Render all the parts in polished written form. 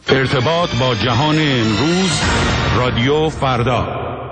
ارتباط با جهان امروز، رادیو فردا.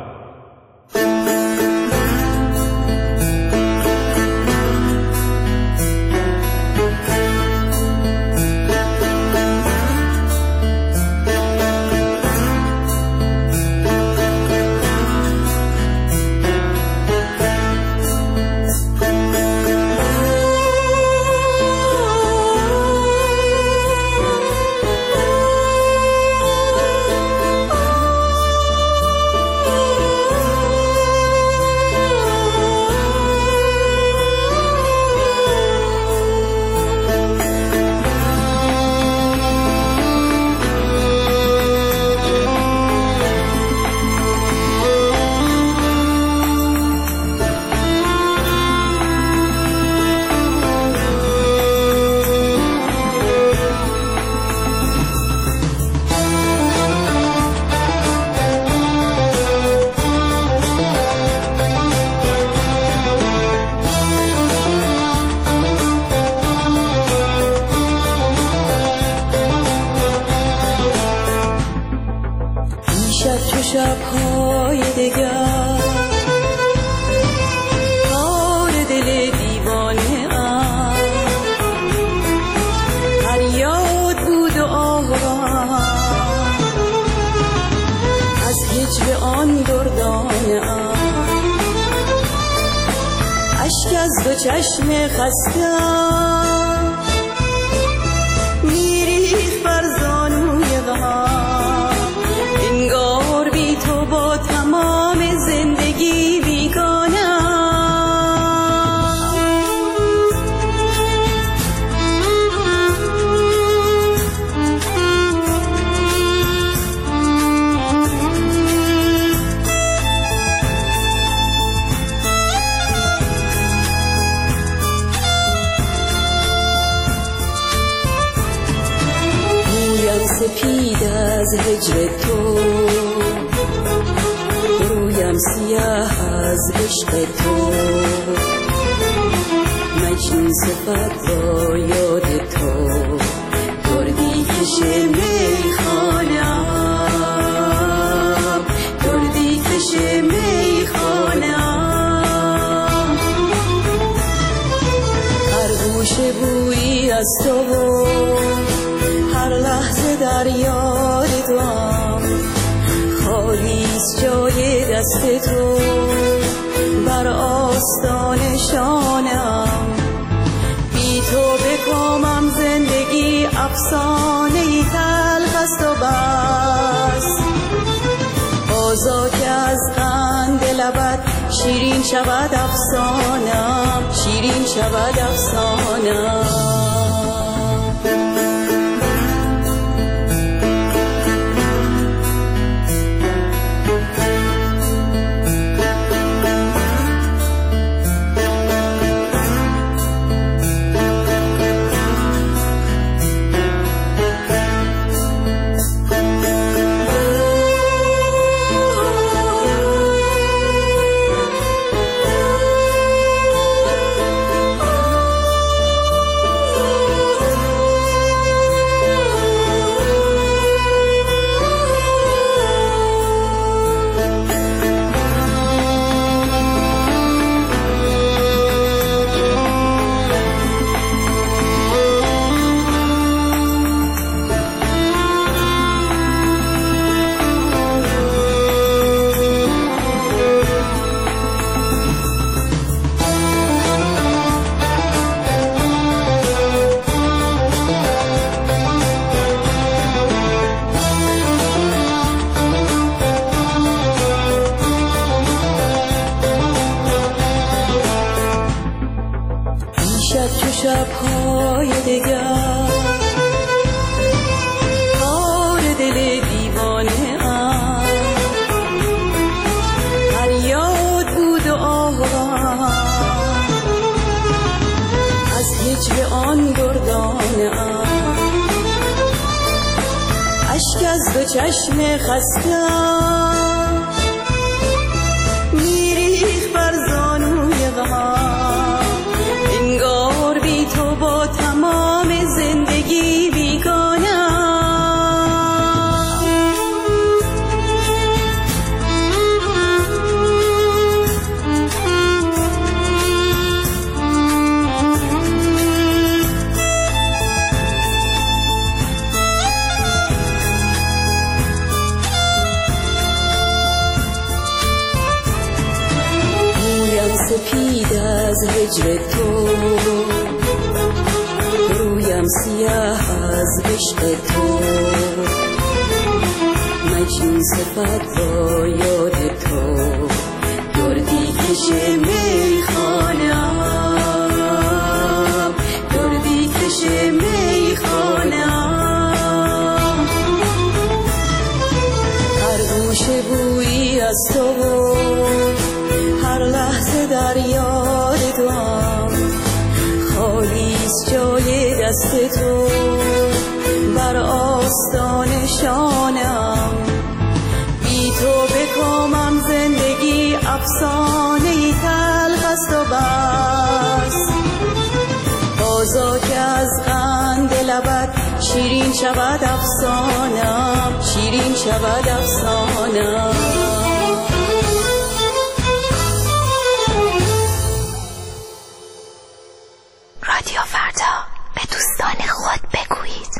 شب‌های دگر کار دل دیوانه ام فریاد بود و آوام از هجر آن دردانه ام اشک از دو چشم خستم میریخت بر زانوی غمم انگار بی تو با تمام زندگی بیگانه‌ام. رویم سپید از هجر تو، رویم سیاه از عشق تو، مجنون صفت با یاد تو، دردی کش میخانم، دردی کش میخانم. هر گوشه بویی از تو، هر لحظه در یاد توام، خالیست جای دست تو بر آستان شانم. بی تو به کامم زندگی افسانه‌ای تلخ است و بس، بازا که از قند لبت شیرین شود افسانم، شیرین شود افسانم. شب‌های دگر کار دل دیوانه ام فریاد بود و آوام از هجر آن دردانه ام اشک از دو چشم خستم میریخت بر زانوی غمم انگار بی تو با تمام زندگی بیگانه‌ام. هجر تو، رویم سیاه از عشق تو، مجنون صفت با یاد تو، دردی کش میخانم، دردی کش میخانم، هر گوشه بویی از تو، هر لحظه در یاد تو هم، خالیست جای دست تو بر آستان شانم، بی تو بکامم زندگی افسانه تلخ است و بس، بازا که از قند لبت شیرین شود افسانم، شیرین شود افسانم. رادیو فردا، به دوستان خود بگویید.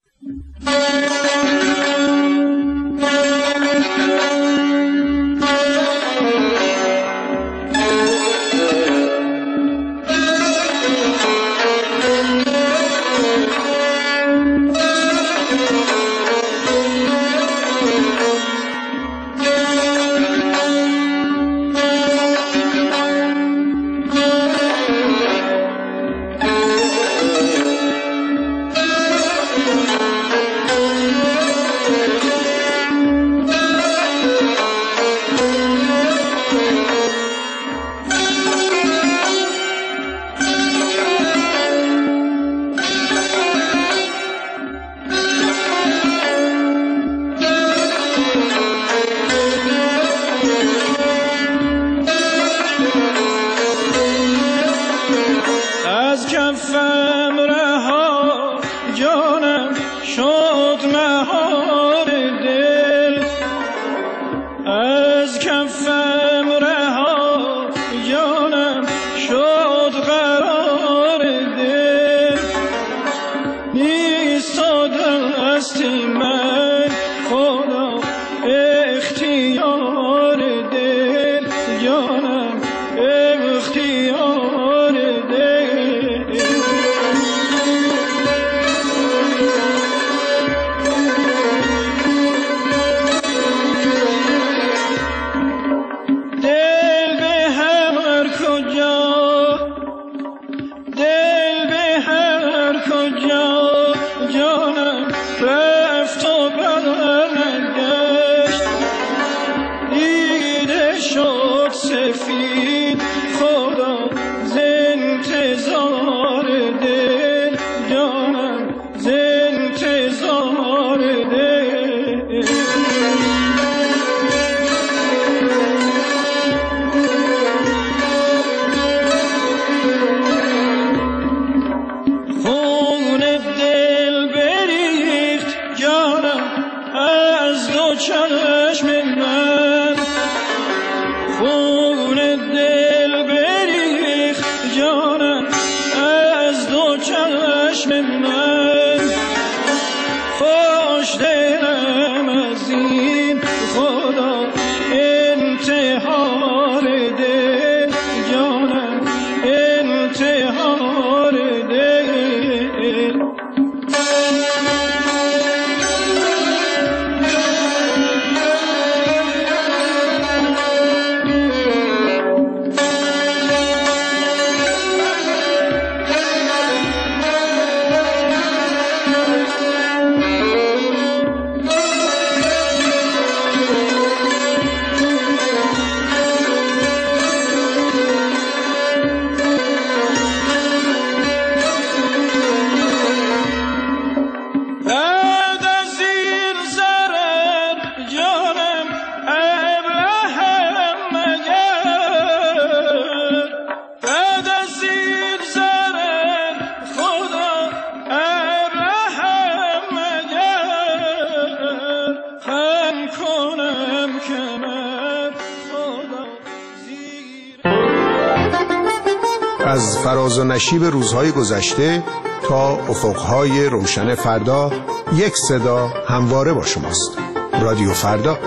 از فراز و نشیب روزهای گذشته تا افقهای روشن فردا، یک صدا همواره با شماست. رادیو فردا.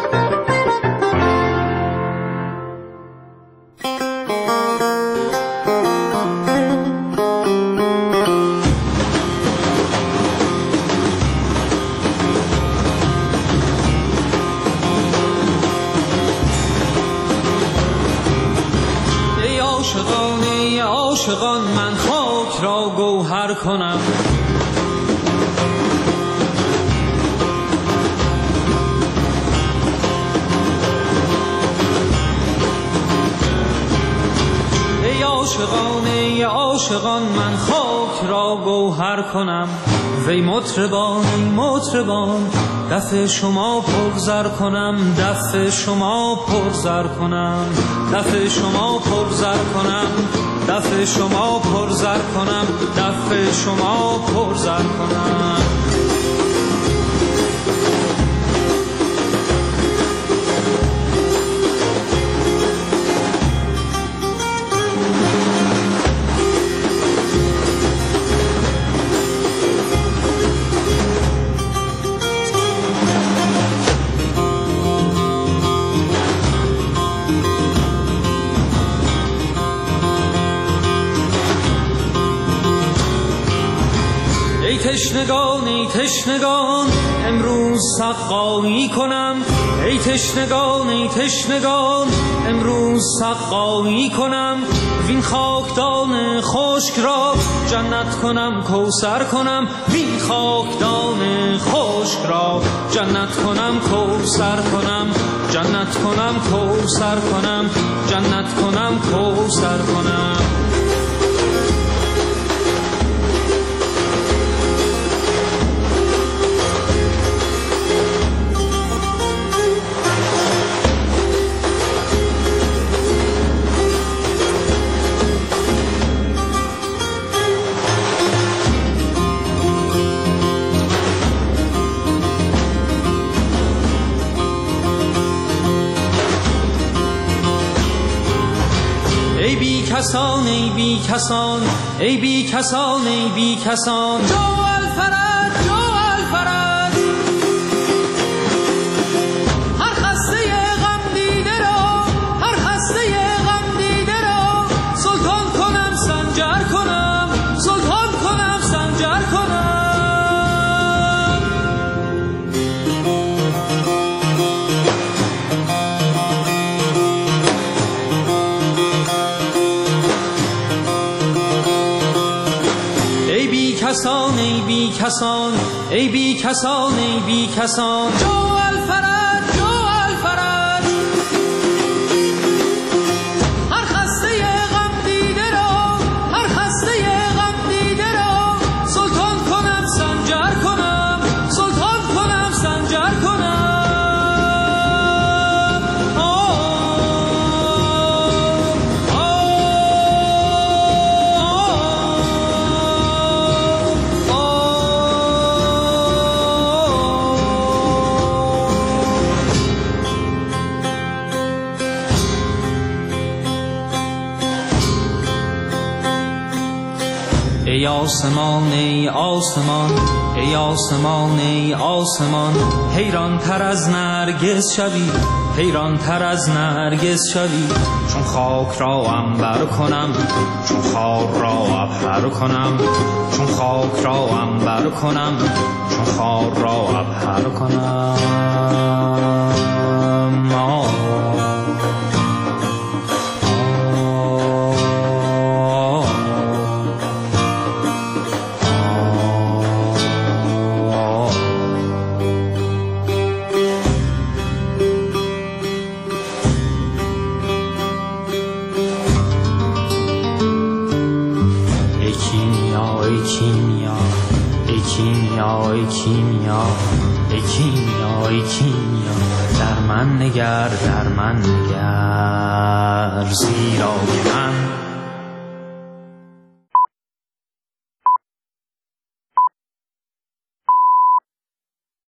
عاشقان من خاک را گوهر کنم. ای عاشقان من خاک را گوهر کنم. وی مطربان ای مطربان دف شما پرزر کنم. دف شما پرزر کنم. دف شما پرزر کنم. دف شما پرزر کنم. دف شما پرزر کنم. ای تشنگان امروز سقایی کنم. ای تشنگان امروز سقایی کنم. وین خاکدان خشک را جنت کنم کوثر کنم. وین خاکدان خشک را جنت کنم کوثر کنم. جنت کنم کوثر کنم. جنت کنم کوثر کنم. ای بی کسان ای بی کسان ای بی کسان ای بی کسان جو الفرج جو الفرج هر خسته غم دیده را هر خسته غم دیده را سلطان کنم سنجر کنم سلطان کنم سنجر کنم. ای بی کسان ای بی کسان ای بی کسان ای بی کسان جو الفرج جو الفرج هر خسته غم دیده را هر خسته غم دیده را سلطان کنم سنجر کنم سلطان کنم سنجر کنم. ای آسمان ای آسمان ای آسمان ای آسمان حیران تر از نرگس شوی حیران تر از نرگس شوی چون خاک را عنبر کنم چون خار را عبهر کنم چون خاک را عنبر کنم چون خار را عبهر کنم. ای کیمیا در من نگر زیرا که من